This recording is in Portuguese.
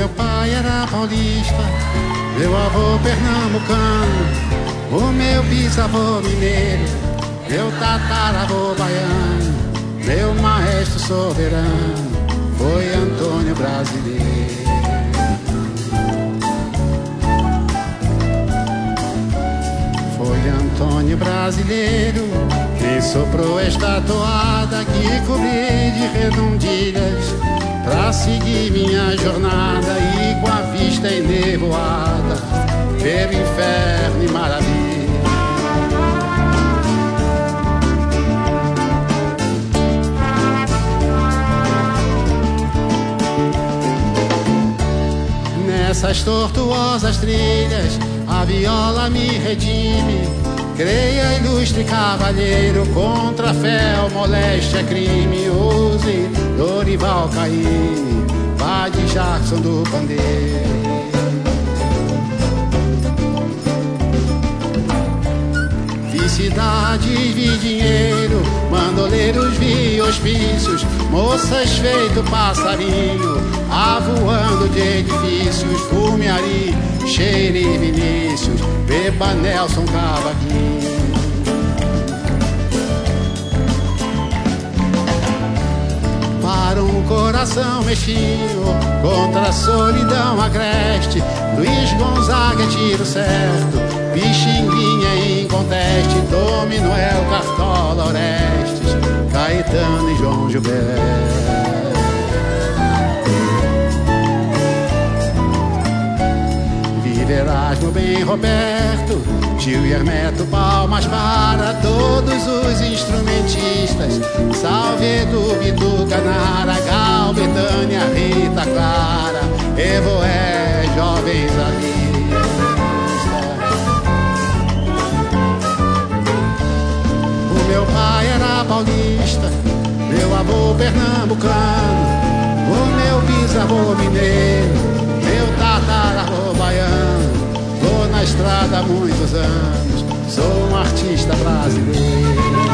meu pai era paulista, meu avô pernambucano, o meu bisavô mineiro, meu tataravô baiano, meu maestro soberano foi Antônio Brasileiro. Foi Antônio Brasileiro quem soprou esta toada que cobri de redondilhas pra seguir minha jornada e com a vista enevoada ver inferno e maravilha. Nessas tortuosas trilhas a viola me redime. Creia, ilustre cavalheiro, contra a fé ou moléstia crime. Use Dorival Caymmi, Padre Jackson do pandeiro. Vi cidades, vi dinheiro, bandoleiros, vi hospícios, moças feito passarinho, avoando de edifícios, Fumeari, Cheire e Vinícius, beba Nelson Cavaquinho. Para um coração mesquinho, contra a solidão agreste, Luiz Gonzaga é tiro certo, Pixinguinha em conteste, Dom Manoel, Cartola, Orestes, Caetano e João Gilberto. Erasmo, bem Roberto, Gil e Hermeto, palmas para todos os instrumentistas. Salve Edu, Bituca, Nara, Gal, Betânia, Rita, Clara, Evoé, jovens ali. O meu pai era paulista, meu avô pernambucano, o meu bisavô mineiro, meu tataravô baiano. Tô na estrada há muitos anos, sou um artista brasileiro.